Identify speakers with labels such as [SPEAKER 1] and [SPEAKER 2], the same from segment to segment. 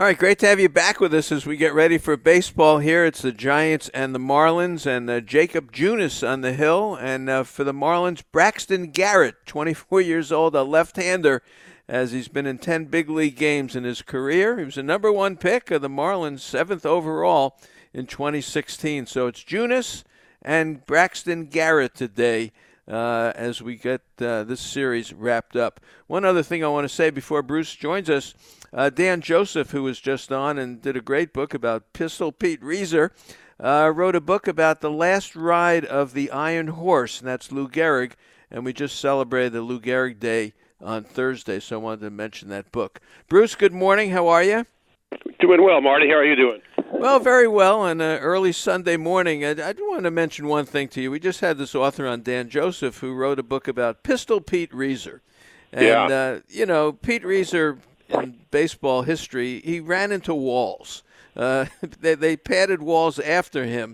[SPEAKER 1] All right, great to have you back with us as we get ready for baseball here. It's the Giants and the Marlins, and Jacob Junis on the hill. And for the Marlins, Braxton Garrett, 24 years old, a left-hander, as he's been in 10 big league games in his career. He was the number one pick of the Marlins, 7th overall in 2016. So it's Junis and Braxton Garrett today as we get this series wrapped up. One other thing I want to say before Bruce joins us, Dan Joseph, who was just on and did a great book about Pistol Pete Reiser, wrote a book about the last ride of the Iron Horse, and that's Lou Gehrig, and we just celebrated the Lou Gehrig Day on Thursday, so I wanted to mention that book. Bruce, good morning. How are you?
[SPEAKER 2] Doing well, Marty. How are you doing?
[SPEAKER 1] Well, very well. On an early Sunday morning, I do want to mention one thing to you. We just had this author on, Dan Joseph, who wrote a book about Pistol Pete Reiser. And, Pete Reiser, in baseball history, he ran into walls. They padded walls after him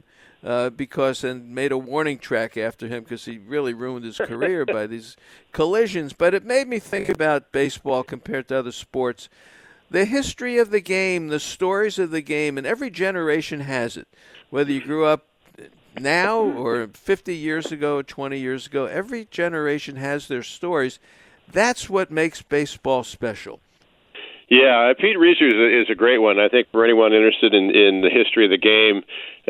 [SPEAKER 1] and made a warning track after him because he really ruined his career by these collisions. But it made me think about baseball compared to other sports. The history of the game, the stories of the game, and every generation has it. Whether you grew up now or 50 years ago or 20 years ago, every generation has their stories. That's what makes baseball special.
[SPEAKER 2] Yeah, Pete Reiser is a great one. I think for anyone interested in the history of the game,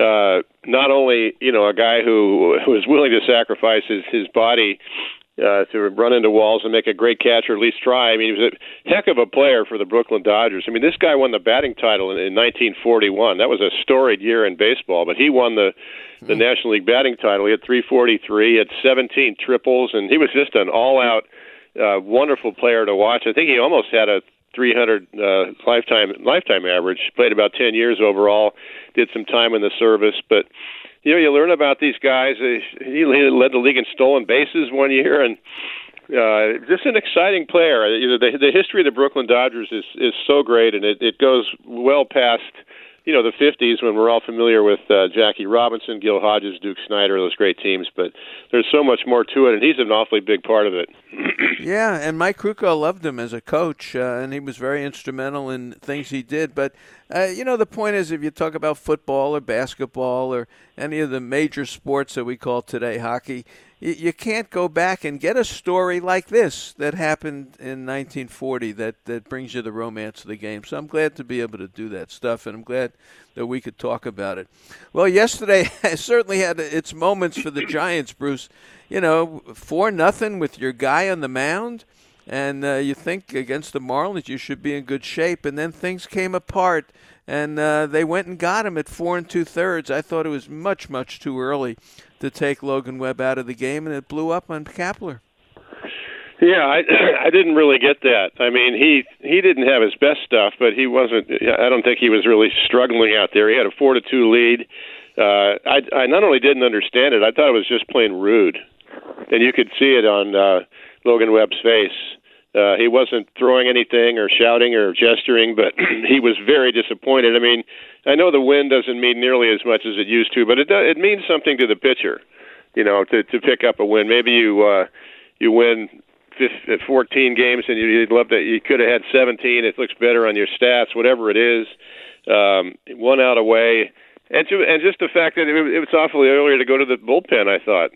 [SPEAKER 2] not only a guy who was willing to sacrifice his body to run into walls and make a great catch or at least try. I mean, he was a heck of a player for the Brooklyn Dodgers. I mean, this guy won the batting title in 1941. That was a storied year in baseball, but he won the National League batting title. He had 343, he had 17 triples, and he was just an all-out wonderful player to watch. I think he almost had a 300 lifetime average. Played about 10 years overall. Did some time in the service, but you learn about these guys. He led the league in stolen bases one year, and just an exciting player. The history of the Brooklyn Dodgers is so great, and it goes well past the 50s when we're all familiar with Jackie Robinson, Gil Hodges, Duke Snider, those great teams. But there's so much more to it, and he's an awfully big part of it.
[SPEAKER 1] Yeah, and Mike Krukow loved him as a coach, and he was very instrumental in things he did. But, the point is, if you talk about football or basketball or any of the major sports that we call today hockey, you can't go back and get a story like this that happened in 1940 that brings you the romance of the game. So I'm glad to be able to do that stuff, and I'm glad that we could talk about it. Well, yesterday certainly had its moments for the Giants, Bruce. 4-0 with your guy on the mound, and you think against the Marlins you should be in good shape, and then things came apart, and they went and got him at 4 2/3. I thought it was much, much too early to take Logan Webb out of the game, and it blew up on Kapler.
[SPEAKER 2] Yeah, I didn't really get that. I mean, he didn't have his best stuff, but he wasn't. I don't think he was really struggling out there. He had a 4-2 lead. I not only didn't understand it, I thought it was just plain rude, and you could see it on Logan Webb's face. He wasn't throwing anything or shouting or gesturing, but he was very disappointed. I mean, I know the win doesn't mean nearly as much as it used to, but it means something to the pitcher, to pick up a win. Maybe you win 14 games and you'd love that you could have had 17. It looks better on your stats, whatever it is. 1 out away. And just the fact that it was awfully early to go to the bullpen, I thought.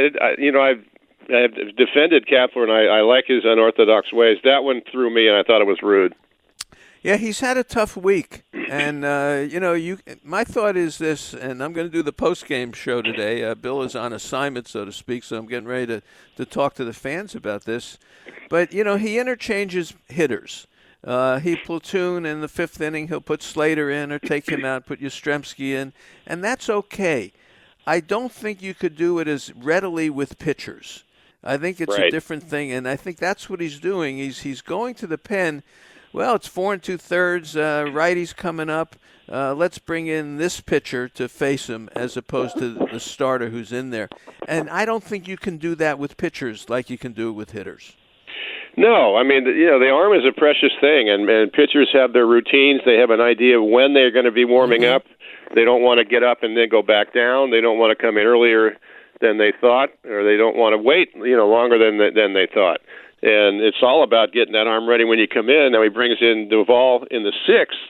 [SPEAKER 2] I've defended Kapler, and I like his unorthodox ways. That one threw me, and I thought it was rude.
[SPEAKER 1] Yeah, he's had a tough week. And, my thought is this, and I'm going to do the post-game show today. Bill is on assignment, so to speak, so I'm getting ready to talk to the fans about this. But, he interchanges hitters. He platoon in the 5th inning. He'll put Slater in or take him out, put Yastrzemski in, and that's okay. I don't think you could do it as readily with pitchers. I think it's a different thing, and I think that's what he's doing. He's going to the pen. Well, it's 4 2/3. Righty's coming up. Let's bring in this pitcher to face him as opposed to the starter who's in there. And I don't think you can do that with pitchers like you can do it with hitters.
[SPEAKER 2] No, I mean, the arm is a precious thing, and pitchers have their routines. They have an idea of when they're going to be warming up. They don't want to get up and then go back down. They don't want to come in earlier than they thought, or they don't want to wait, longer than they thought. And it's all about getting that arm ready when you come in. Now he brings in Duvall in the 6th,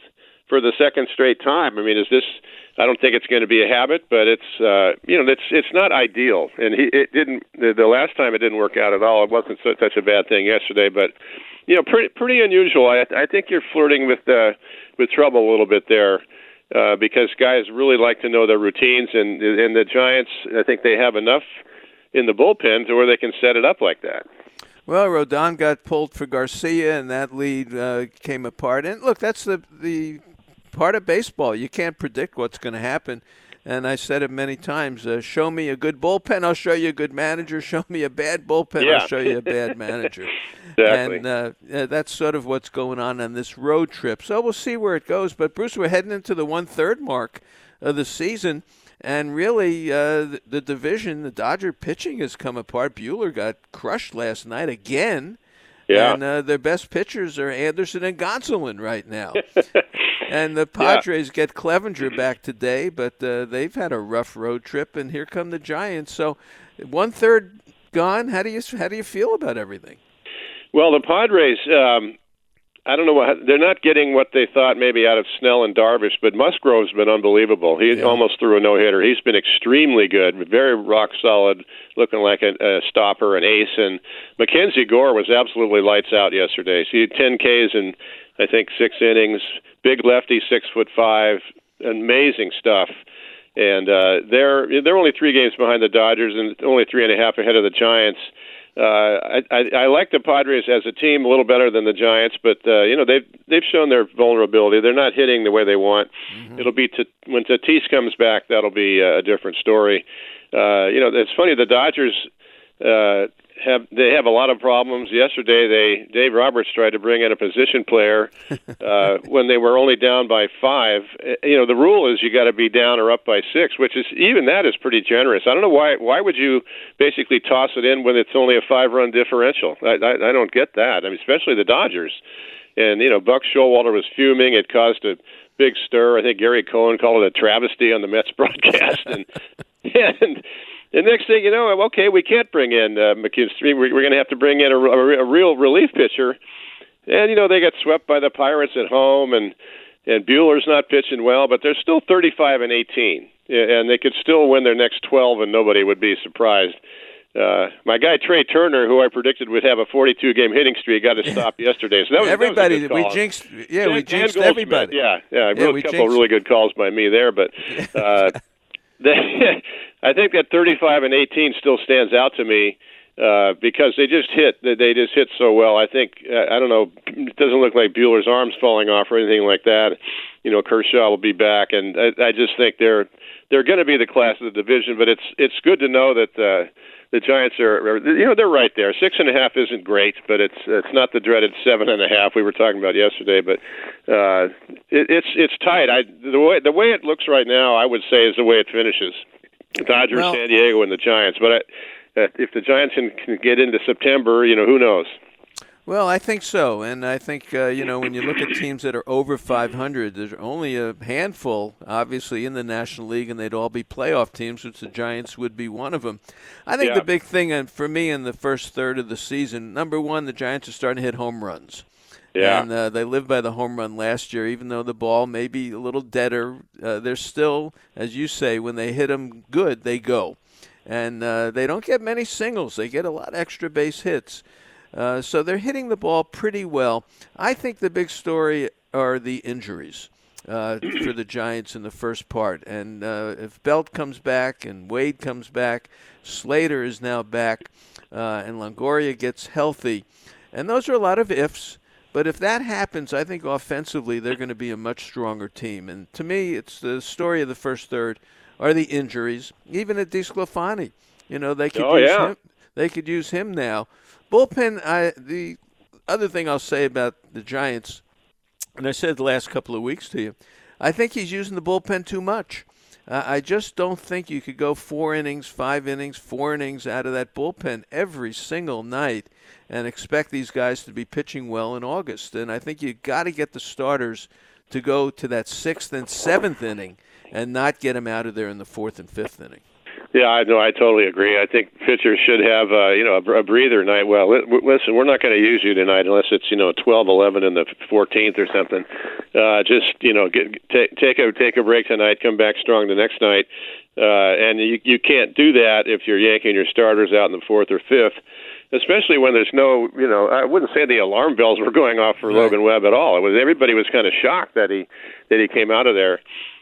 [SPEAKER 2] for the second straight time. I mean, is this? I don't think it's going to be a habit, but it's it's not ideal. And it didn't. The last time it didn't work out at all. It wasn't such a bad thing yesterday, but pretty unusual. I think you're flirting with trouble a little bit there. Because guys really like to know their routines, and the Giants, I think they have enough in the bullpen to where they can set it up like that.
[SPEAKER 1] Well, Rodon got pulled for Garcia, and that lead came apart. And look, that's the part of baseball. You can't predict what's going to happen. And I said it many times, show me a good bullpen, I'll show you a good manager. Show me a bad bullpen, I'll show you a bad manager.
[SPEAKER 2] Exactly.
[SPEAKER 1] And that's sort of what's going on this road trip. So we'll see where it goes. But, Bruce, we're heading into the 1/3 mark of the season. And really, the division, the Dodger pitching has come apart. Buehler got crushed last night again.
[SPEAKER 2] Yeah.
[SPEAKER 1] And their best pitchers are Anderson and Gonsolin right now. And the Padres get Clevenger back today, but they've had a rough road trip. And here come the Giants. So 1/3 gone. How do you feel about everything?
[SPEAKER 2] Well, the Padres, I don't know they're not getting what they thought maybe out of Snell and Darvish, but Musgrove's been unbelievable. He almost threw a no-hitter. He's been extremely good, very rock solid, looking like a stopper, an ace. And Mackenzie Gore was absolutely lights out yesterday. So he had 10 Ks in, I think, 6 innings. Big lefty, 6'5", amazing stuff. And they're only 3 games behind the Dodgers and only 3.5 ahead of the Giants. I like the Padres as a team a little better than the Giants, but they've shown their vulnerability. They're not hitting the way they want. Mm-hmm. It'll be when Tatis comes back, that'll be a different story. It's funny, the Dodgers have a lot of problems. Yesterday, Dave Roberts tried to bring in a position player when they were only down by 5. The rule is you got to be down or up by 6, which is even that is pretty generous. I don't know why would you basically toss it in when it's only a 5-run differential? I don't get that. I mean, especially the Dodgers. And Buck Showalter was fuming. It caused a big stir. I think Gary Cohen called it a travesty on the Mets broadcast. And the next thing you know, okay, we can't bring in McKinstry. We're going to have to bring in a real relief pitcher. And, they got swept by the Pirates at home, and Buehler's not pitching well, but they're still 35-18. And they could still win their next 12, and nobody would be surprised. My guy Trey Turner, who I predicted would have a 42-game hitting streak, got to stop yesterday. So that was
[SPEAKER 1] everybody.
[SPEAKER 2] That was a good call.
[SPEAKER 1] We jinxed everybody.
[SPEAKER 2] Yeah, a couple of really good calls by me there, but. I think that 35-18 still stands out to me because they just hit so well. I think I don't know. It doesn't look like Buehler's arm's falling off or anything like that. Kershaw will be back, and I just think they're going to be the class of the division. But it's good to know that the Giants are they're right there. 6.5 isn't great, but it's not the dreaded 7.5 we were talking about yesterday. But it's tight. The way it looks right now, I would say, is the way it finishes. Dodgers, San Diego, and the Giants. But if the Giants can get into September, who knows?
[SPEAKER 1] Well, I think so, and I think when you look at teams that are over 500, there's only a handful, obviously, in the National League, and they'd all be playoff teams, which the Giants would be one of them. I think the big thing for me in the first third of the season, number one, the Giants are starting to hit home runs. Yeah. And they lived by the home run last year, even though the ball may be a little deader. They're still, as you say, when they hit them good, they go. And they don't get many singles. They get a lot of extra base hits. So they're hitting the ball pretty well. I think the big story are the injuries for the Giants in the first part. And if Belt comes back and Wade comes back, Slater is now back, and Longoria gets healthy. And those are a lot of ifs. But if that happens, I think offensively they're going to be a much stronger team. And to me, it's the story of the first third are the injuries. Even at DeSclafani, they could use him. They could use him now. Bullpen. The other thing I'll say about the Giants, and I said the last couple of weeks to you, I think he's using the bullpen too much. I just don't think you could go 4 innings, 5 innings, 4 innings out of that bullpen every single night and expect these guys to be pitching well in August. And I think you got to get the starters to go to that 6th and 7th inning and not get them out of there in the 4th and 5th inning.
[SPEAKER 2] Yeah, I know. I totally agree. I think pitchers should have, a breather night. Well, listen, we're not going to use you tonight unless it's 12-11 in the 14th or something. Just take a break tonight. Come back strong the next night. And you can't do that if you're yanking your starters out in the fourth or fifth. Especially when there's no, I wouldn't say the alarm bells were going off for Logan Webb at all. Everybody was kind of shocked that he came out of there.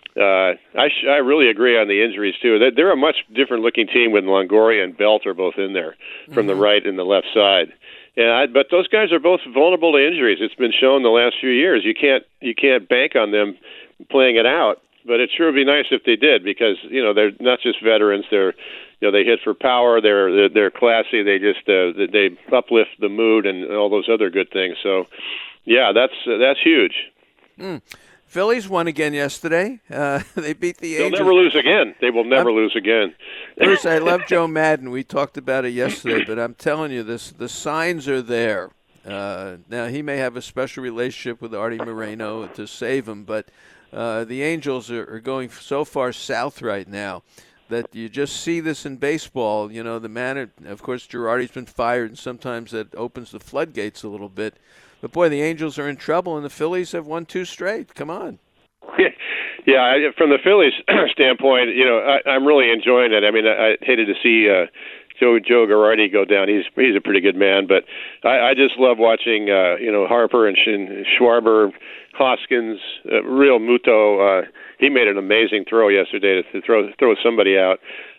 [SPEAKER 2] I really agree on the injuries too. They're a much different looking team when Longoria and Belt are both in there from the right and the left side. But those guys are both vulnerable to injuries. It's been shown the last few years. You can't bank on them playing it out. But it sure would be nice if they did, because they're not just veterans. They're they hit for power. They're classy. They just they uplift the mood and all those other good things. So yeah, that's huge.
[SPEAKER 1] Phillies won again yesterday. They beat the Angels.
[SPEAKER 2] They'll never lose again. They will never lose again.
[SPEAKER 1] Bruce, I love Joe Madden. We talked about it yesterday, but I'm telling you, the signs are there. Now, he may have a special relationship with Artie Moreno to save him, but the Angels are going so far south right now that you just see this in baseball. The man, of course, Girardi's been fired, and sometimes that opens the floodgates a little bit. But, boy, the Angels are in trouble, and the Phillies have won 2 straight. Come on.
[SPEAKER 2] Yeah, from the Phillies standpoint, I'm really enjoying it. I mean, I hated to see Joe Girardi go down. He's a pretty good man, but I just love watching Harper and Schwarber, Hoskins, real Muto. He made an amazing throw yesterday to throw somebody out.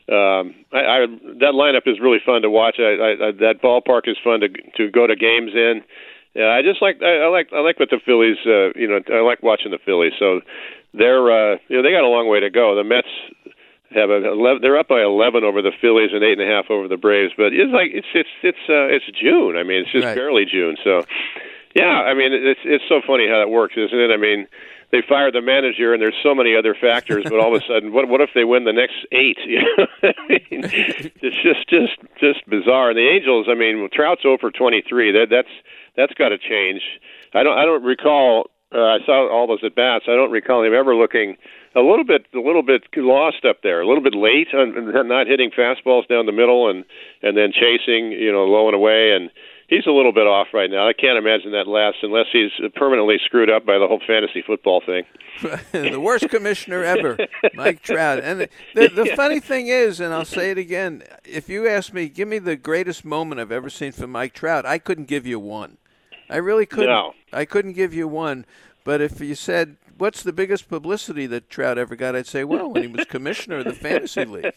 [SPEAKER 2] That lineup is really fun to watch. That ballpark is fun to go to games in. Yeah, I like what the Phillies. I like watching the Phillies. So they're they got a long way to go. The Mets have they're up by 11 over the Phillies and 8.5 over the Braves. But it's June. I mean, it's just barely June. So yeah, I mean, it's so funny how that works, isn't it? I mean, they fired the manager, and there's so many other factors. But all of a sudden, what if they win the next 8? I mean, it's just bizarre. And the Angels, I mean, Trout's 0 for 23. That's got to change. I don't recall. I saw all those at bats. I don't recall him ever looking a little bit lost up there, a little bit late on not hitting fastballs down the middle and then chasing, low and away. And he's a little bit off right now. I can't imagine that lasts unless he's permanently screwed up by the whole fantasy football thing.
[SPEAKER 1] The worst commissioner ever, Mike Trout. And the funny thing is, and I'll say it again, if you ask me, give me the greatest moment I've ever seen from Mike Trout, I couldn't give you one. I really couldn't.
[SPEAKER 2] No.
[SPEAKER 1] I couldn't give you one. But if you said, what's the biggest publicity that Trout ever got, I'd say, well, when he was commissioner of the fantasy league.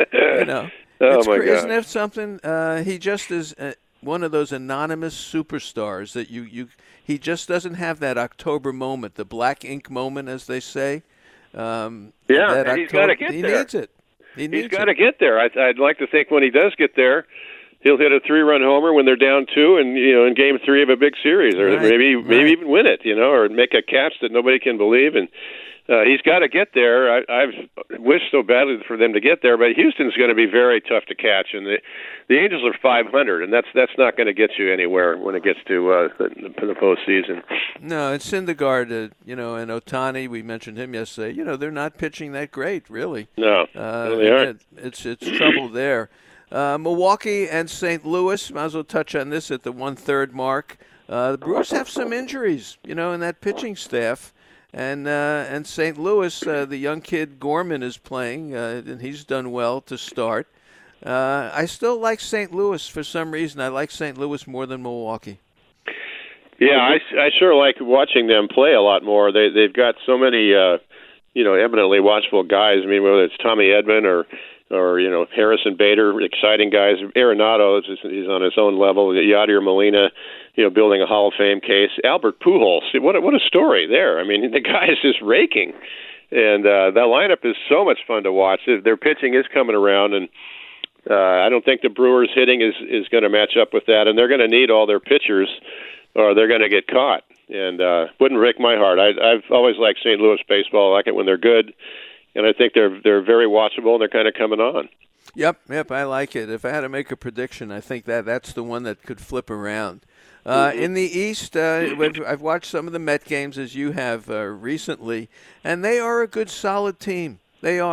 [SPEAKER 2] Oh my God.
[SPEAKER 1] Isn't that something? He just is one of those anonymous superstars that he just doesn't have that October moment, the black ink moment, as they say.
[SPEAKER 2] And he's got to get there.
[SPEAKER 1] He needs it.
[SPEAKER 2] He's got to get there. I'd like to think when he does get there, he'll hit a 3-run homer when they're down 2, and in Game 3 of a big series, or maybe even win it, or make a catch that nobody can believe. And he's got to get there. I've wished so badly for them to get there, but Houston's going to be very tough to catch, and the Angels are 500, and that's not going to get you anywhere when it gets to the postseason.
[SPEAKER 1] No, it's Syndergaard, and Ohtani. We mentioned him yesterday. They're not pitching that great, really.
[SPEAKER 2] No, they aren't.
[SPEAKER 1] It's trouble there. Milwaukee and St. Louis, might as well touch on this at the 1/3 mark. The Brewers have some injuries, in that pitching staff. And St. Louis, the young kid Gorman is playing, and he's done well to start. I still like St. Louis for some reason. I like St. Louis more than Milwaukee.
[SPEAKER 2] Yeah, I sure like watching them play a lot more. They've got so many, eminently watchable guys. I mean, whether it's Tommy Edman or Harrison Bader, exciting guys. Arenado is on his own level. Yadier Molina, building a Hall of Fame case. Albert Pujols, what a story there. I mean, the guy is just raking, and that lineup is so much fun to watch. Their pitching is coming around, and I don't think the Brewers' hitting is going to match up with that, and they're going to need all their pitchers, or they're going to get caught. And wouldn't break my heart. I've always liked St. Louis baseball. I like it when they're good. And I think they're very watchable, and they're kind of coming on.
[SPEAKER 1] Yep, I like it. If I had to make a prediction, I think that's the one that could flip around. In the East, I've watched some of the Met games, as you have recently, and they are a good, solid team. They are.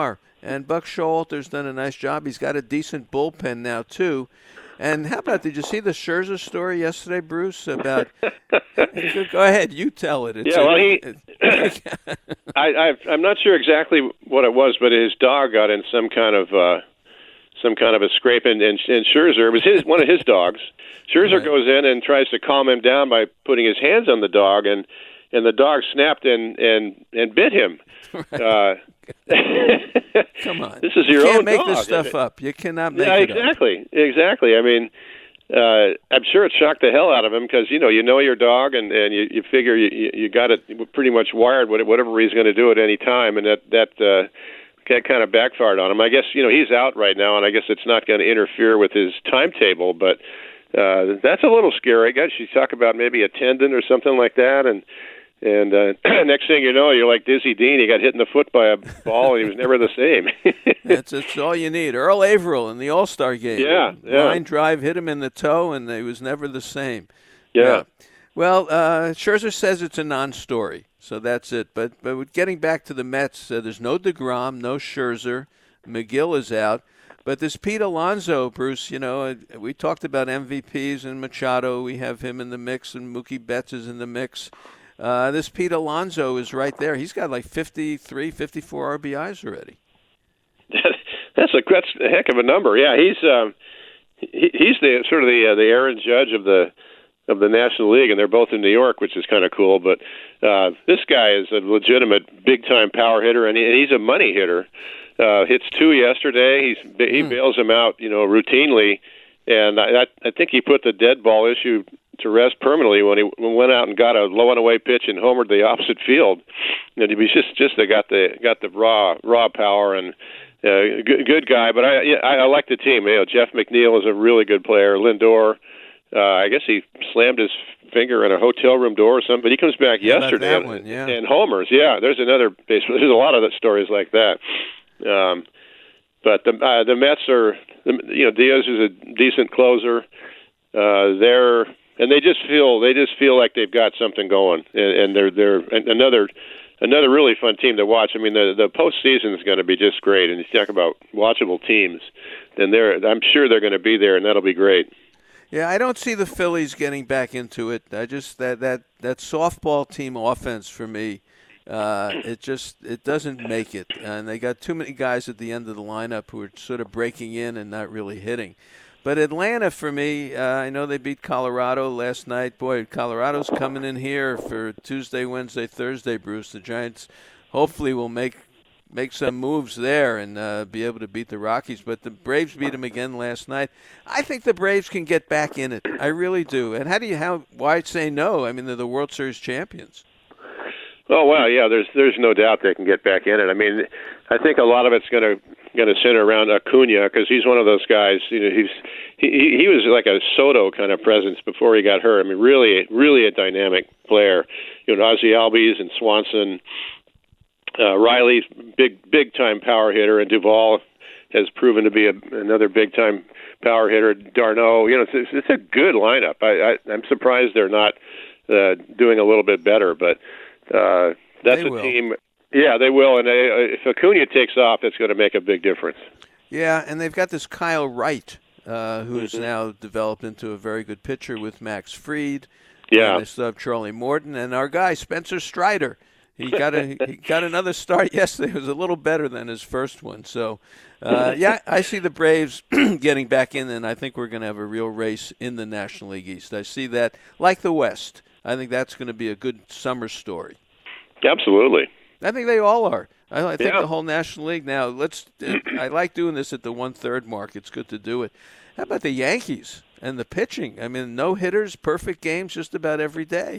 [SPEAKER 1] And Buck Showalter's done a nice job. He's got a decent bullpen now, too. And how about, did you see the Scherzer story yesterday, Bruce, about go ahead, you tell it.
[SPEAKER 2] I'm not sure exactly what it was, but his dog got in some kind of a scrape, and Scherzer, it was one of his dogs. Scherzer goes in and tries to calm him down by putting his hands on the dog, and the dog snapped and bit him.
[SPEAKER 1] Right. Come on.
[SPEAKER 2] This is your own dog.
[SPEAKER 1] You can't make this stuff up. You cannot make it up.
[SPEAKER 2] Exactly. I mean, I'm sure it shocked the hell out of him because, you know your dog, and you figure you got it pretty much wired, whatever he's going to do at any time, and that kind of backfired on him. I guess, he's out right now, and I guess it's not going to interfere with his timetable, but that's a little scary. I guess you talk about maybe a tendon or something like that, and next thing you know, you're like Dizzy Dean. He got hit in the foot by a ball, and he was never the same.
[SPEAKER 1] That's all you need. Earl Averill in the All-Star game.
[SPEAKER 2] Yeah.
[SPEAKER 1] Line drive hit him in the toe, and he was never the same.
[SPEAKER 2] Yeah.
[SPEAKER 1] Well, Scherzer says it's a non-story, so that's it. But getting back to the Mets, there's no DeGrom, no Scherzer. McGill is out. But this Pete Alonso, Bruce, we talked about MVPs and Machado. We have him in the mix, and Mookie Betts is in the mix. This Pete Alonso is right there. He's got like 53, 54 RBIs already.
[SPEAKER 2] That's a heck of a number. Yeah, he's the sort of the Aaron Judge of the National League, and they're both in New York, which is kind of cool. But this guy is a legitimate big time power hitter, and he's a money hitter. Hits 2 yesterday. He bails him out, routinely, and I think he put the dead ball issue to rest permanently when he went out and got a low and away pitch and homered the opposite field. And he was just got the raw power, and good guy. But I like the team. Jeff McNeil is a really good player. Lindor, I guess he slammed his finger in a hotel room door or something. But he comes back yesterday and homers. Yeah, there's another baseball. There's a lot of stories like that. But the Mets are, Diaz is a decent closer. They just feel like they've got something going, and they're another really fun team to watch. I mean, the postseason is going to be just great, and you talk about watchable teams, then I'm sure they're going to be there, and that'll be great.
[SPEAKER 1] Yeah, I don't see the Phillies getting back into it. I just that softball team offense for me, it doesn't make it, and they got too many guys at the end of the lineup who are sort of breaking in and not really hitting. But Atlanta, for me, I know they beat Colorado last night. Boy, Colorado's coming in here for Tuesday, Wednesday, Thursday, Bruce. The Giants hopefully will make some moves there and be able to beat the Rockies. But the Braves beat them again last night. I think the Braves can get back in it. I really do. And why say no? I mean, they're the World Series champions.
[SPEAKER 2] Oh, well, yeah, there's no doubt they can get back in it. I mean, I think a lot of it's going to center around Acuna because he's one of those guys. He was like a Soto kind of presence before he got hurt. I mean, really a dynamic player. Ozzie Albies and Swanson, Riley's big time power hitter, and Duvall has proven to be another big time power hitter. Darno, it's a good lineup. I'm surprised they're not doing a little bit better, but. That's a team. Yeah, they will. And if Acuna takes off, that's going to make a big difference.
[SPEAKER 1] Yeah, and they've got this Kyle Wright, who has now developed into a very good pitcher with Max Fried.
[SPEAKER 2] Yeah.
[SPEAKER 1] They still have Charlie Morton and our guy Spencer Strider. He got another start yesterday. It was a little better than his first one. So, I see the Braves getting back in, and I think we're going to have a real race in the National League East. I see that, like the West. I think that's going to be a good summer story.
[SPEAKER 2] Absolutely.
[SPEAKER 1] I think they all are. I think the whole National League now. I like doing this at the 1/3 mark. It's good to do it. How about the Yankees and the pitching? I mean, no hitters, perfect games just about every day.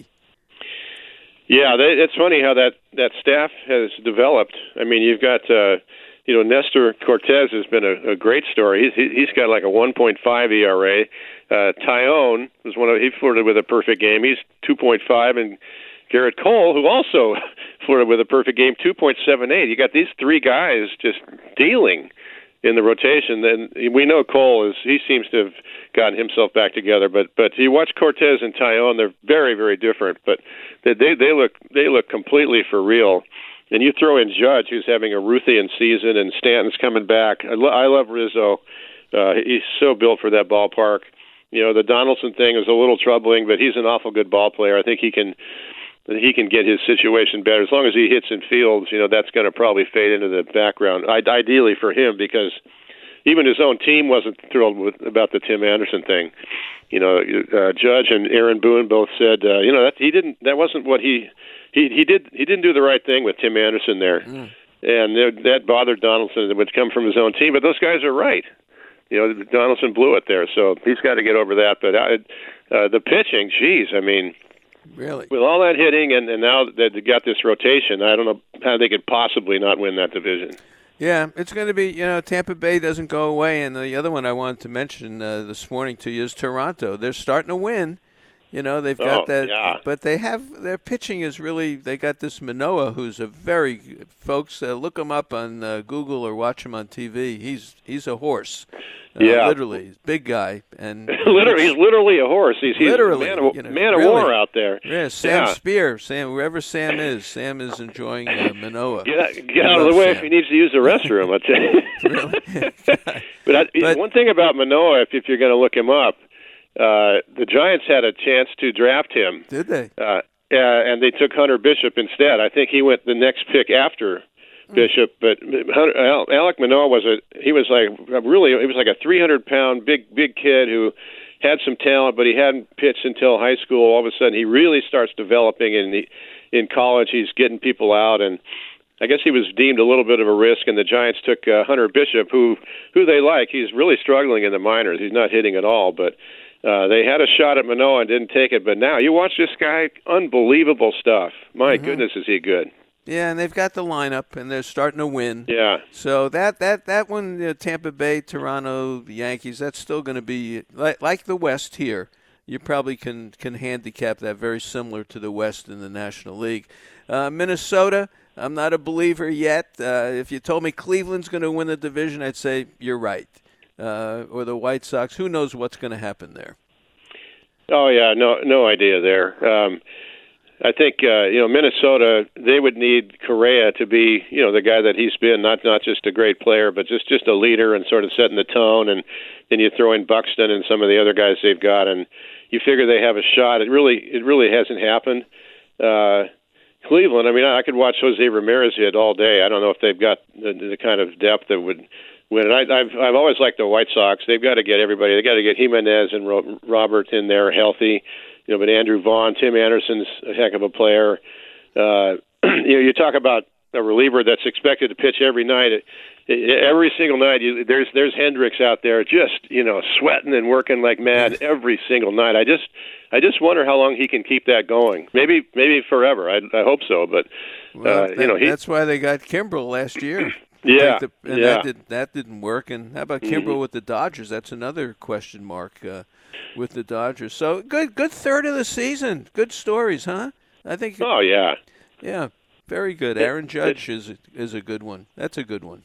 [SPEAKER 2] Yeah, it's funny how that staff has developed. I mean, you've got Nestor Cortez has been a great story. He's got like a 1.5 ERA. Tyone was he flirted with a perfect game. He's 2.5, and Garrett Cole, who also flirted with a perfect game, 2.78. You got these three guys just dealing in the rotation. And we know Cole he seems to have gotten himself back together. But you watch Cortez and Tyone, they're very, very different. But they look completely for real. and you throw in Judge, who's having a Ruthian season, and Stanton's coming back. I love Rizzo. He's so built for that ballpark. The Donaldson thing is a little troubling, but he's an awful good ball player. I think he can get his situation better. As long as he hits in fields, that's going to probably fade into the background, ideally for him, because even his own team wasn't thrilled about the Tim Anderson thing. Judge and Aaron Boone both said, that wasn't what he didn't do the right thing with Tim Anderson there. And that bothered Donaldson. It would come from his own team, but those guys are right. Donaldson blew it there, so he's got to get over that. But the pitching, geez, I mean,
[SPEAKER 1] really,
[SPEAKER 2] with all that hitting, and now that they got this rotation, I don't know how they could possibly not win that division.
[SPEAKER 1] Yeah, it's going to be, Tampa Bay doesn't go away. And the other one I wanted to mention this morning to you is Toronto. They're starting to win. They've got that.
[SPEAKER 2] Yeah.
[SPEAKER 1] But their pitching is really, they got this Manoah, who's a folks, look him up on Google or watch him on TV. He's a horse. Literally, big guy. And
[SPEAKER 2] he's literally a horse. He's
[SPEAKER 1] literally
[SPEAKER 2] a man of war out there.
[SPEAKER 1] Yeah, Sam Spear. Whoever Sam is enjoying Manoah.
[SPEAKER 2] Get out of the way if he needs to use the restroom, I tell you. But one thing about Manoah, if you're going to look him up, the Giants had a chance to draft him.
[SPEAKER 1] Did they?
[SPEAKER 2] And they took Hunter Bishop instead. I think he went the next pick after Bishop, but Alek Manoah was like a 300-pound big kid who had some talent, but he hadn't pitched until high school. All of a sudden, he really starts developing in college. He's getting people out, and I guess he was deemed a little bit of a risk. And the Giants took Hunter Bishop, who they like. He's really struggling in the minors. He's not hitting at all, but they had a shot at Manoah and didn't take it. But now you watch this guy, unbelievable stuff. My goodness, is he good.
[SPEAKER 1] Yeah, and they've got the lineup, and they're starting to win.
[SPEAKER 2] Yeah.
[SPEAKER 1] So that one, Tampa Bay, Toronto, the Yankees, that's still going to be like the West here. You probably can handicap that very similar to the West in the National League. Minnesota, I'm not a believer yet. If you told me Cleveland's going to win the division, I'd say you're right. Or the White Sox, who knows what's going to happen there?
[SPEAKER 2] Oh yeah, no idea there. I think Minnesota, they would need Correa to be the guy that he's been, not just a great player, but just a leader and sort of setting the tone. And then you throw in Buxton and some of the other guys they've got, and you figure they have a shot. It really hasn't happened. Cleveland, I mean, I could watch Jose Ramirez hit all day. I don't know if they've got the kind of depth that would win. And I've always liked the White Sox. They've got to get everybody. They got to get Jimenez and Robert in there healthy. But Andrew Vaughn, Tim Anderson's a heck of a player. You talk about a reliever that's expected to pitch every night. Every single night, there's Hendricks out there just sweating and working like mad every single night. I just wonder how long he can keep that going. Maybe forever. I hope so. But
[SPEAKER 1] that's why they got Kimbrel last year.
[SPEAKER 2] Yeah,
[SPEAKER 1] that didn't work. And how about Kimbrel with the Dodgers? That's another question mark with the Dodgers. So good third of the season. Good stories, huh? I think.
[SPEAKER 2] Oh yeah.
[SPEAKER 1] Yeah, very good. Aaron Judge is a good one. That's a good one.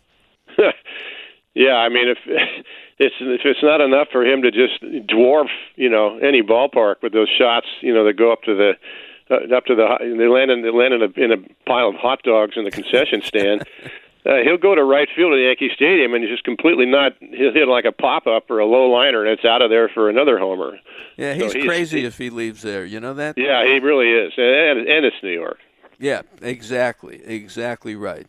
[SPEAKER 2] Yeah, I mean, if it's not enough for him to just dwarf any ballpark with those shots that go up to the they land in a pile of hot dogs in the concession stand. He'll go to right field at Yankee Stadium and just completely he'll hit like a pop-up or a low liner, and it's out of there for another homer.
[SPEAKER 1] Yeah, he's crazy if he leaves there. You know that?
[SPEAKER 2] Yeah, he really is. And it's New York.
[SPEAKER 1] Yeah, exactly right.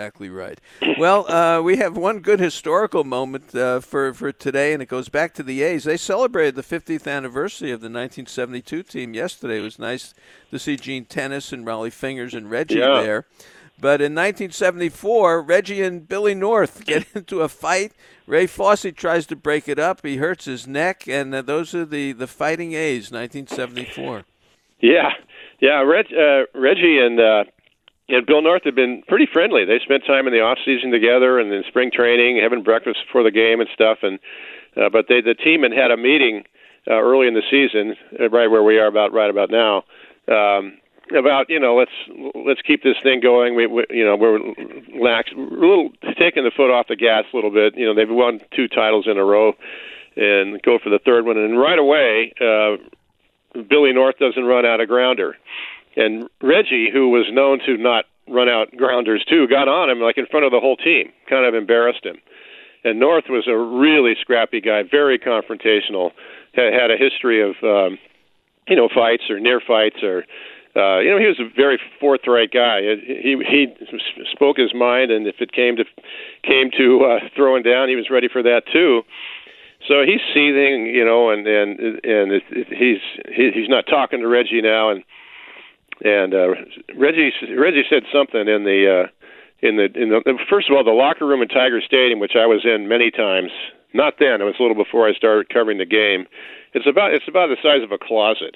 [SPEAKER 1] Well, we have one good historical moment for today, and it goes back to the A's. They celebrated the 50th anniversary of the 1972 team yesterday. It was nice to see Gene Tennis and Raleigh Fingers and Reggie there. But in 1974, Reggie and Billy North get into a fight. Ray Fosse tries to break it up. He hurts his neck, and those are the Fighting A's, 1974. Yeah.
[SPEAKER 2] Reggie and Bill North have been pretty friendly. They spent time in the off season together and in spring training, having breakfast before the game and stuff. And but the team had a meeting early in the season, right where we are right about now. About let's keep this thing going. We're lax, a little taking the foot off the gas a little bit. They've won 2 titles in a row, and go for the third one. And right away, Billy North doesn't run out a grounder, and Reggie, who was known to not run-out grounders, too, got on him like in front of the whole team, kind of embarrassed him. And North was a really scrappy guy, very confrontational, had a history of, fights or near fights or, he was a very forthright guy. He spoke his mind, and if it came to throwing down, he was ready for that too. So he's seething, and he's not talking to Reggie now, and Reggie said something in the first of all, the locker room in Tiger Stadium, which I was in many times. Not then; it was a little before I started covering the game. It's about the size of a closet.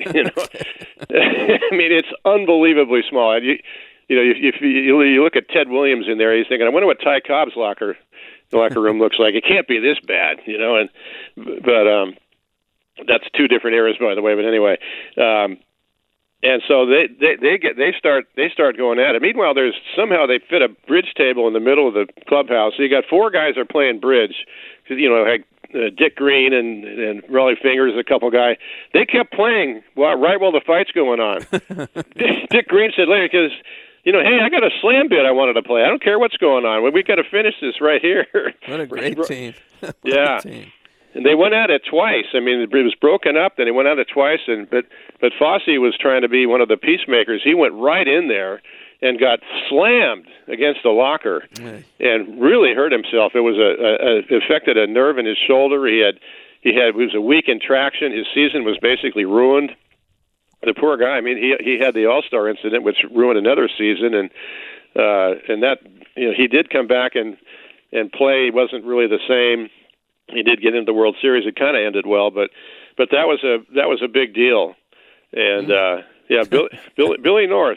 [SPEAKER 2] I mean, it's unbelievably small. If you look at Ted Williams in there, he's thinking, I wonder what Ty Cobb's locker room looks like. It can't be this bad, but that's two different eras, by the way. But anyway, and so they start going at it. Meanwhile, somehow they fit a bridge table in the middle of the clubhouse. So you got four guys are playing bridge. Like Dick Green and Raleigh Fingers, a couple guys. They kept playing right while the fight's going on. Dick Green said later, because hey, I got a slam bit I wanted to play. I don't care what's going on. We got to finish this right here.
[SPEAKER 1] What a great team!
[SPEAKER 2] Yeah. Team. And they went at it twice. I mean, it was broken up. Then they went at it twice. But Fosse was trying to be one of the peacemakers. He went right in there and got slammed against the locker and really hurt himself. It was it affected a nerve in his shoulder. He was a weak in traction. His season was basically ruined. The poor guy. I mean, he had the All-Star incident, which ruined another season, and that he did come back and play. He wasn't really the same. He did get into the World Series. It kind of ended well, but that was a big deal. And Billy North.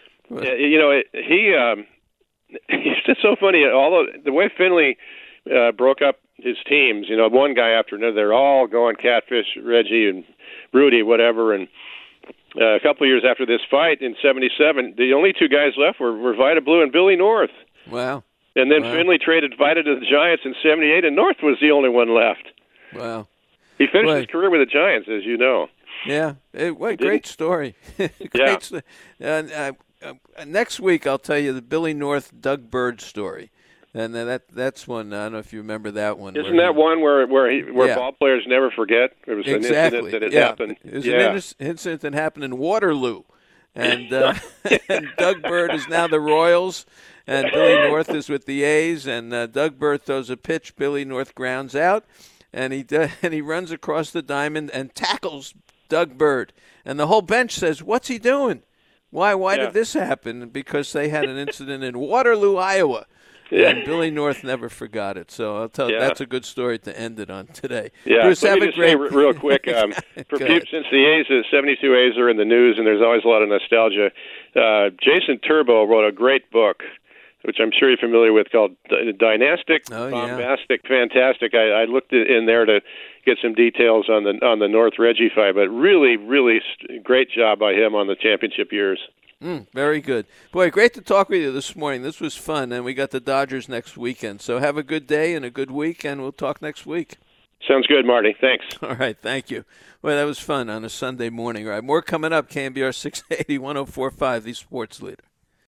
[SPEAKER 2] He's just so funny. Although the way Finley broke up his teams, one guy after another, they're all going Catfish, Reggie and Rudy, whatever. And a couple of years after this fight in '77, the only two guys left were Vida Blue and Billy North.
[SPEAKER 1] Wow.
[SPEAKER 2] And then Finley traded Vida to the Giants in '78, and North was the only one left.
[SPEAKER 1] Wow.
[SPEAKER 2] He finished his career with the Giants, as you know.
[SPEAKER 1] Yeah. Great story. Story. Next week, I'll tell you the Billy North, Doug Bird story. And that's one. I don't know if you remember that one.
[SPEAKER 2] Isn't that one where ball players never forget? It was an incident that had happened.
[SPEAKER 1] It was an incident that happened in Waterloo. And, and Doug Bird is now the Royals, and Billy North is with the A's. And Doug Bird throws a pitch. Billy North grounds out, and he runs across the diamond and tackles Doug Bird. And the whole bench says, "What's he doing? Why did this happen?" Because they had an incident in Waterloo, Iowa. Yeah. And Billy North never forgot it. So I'll tell you, that's a good story to end it on today.
[SPEAKER 2] Yeah,
[SPEAKER 1] Bruce,
[SPEAKER 2] let me just say real quick, since the 72 A's are in the news and there's always a lot of nostalgia, Jason Turbo wrote a great book, which I'm sure you're familiar with, called Dynastic, Bombastic, Fantastic. I looked in there to get some details on the North Reggie fight, but really, really great job by him on the championship years.
[SPEAKER 1] Very good. Boy, great to talk with you this morning. This was fun, and we got the Dodgers next weekend. So have a good day and a good week, and we'll talk next week.
[SPEAKER 2] Sounds good, Marty. Thanks.
[SPEAKER 1] All right, thank you. Well, that was fun on a Sunday morning. All right, more coming up, KNBR 680, 104.5, the Sports Leader.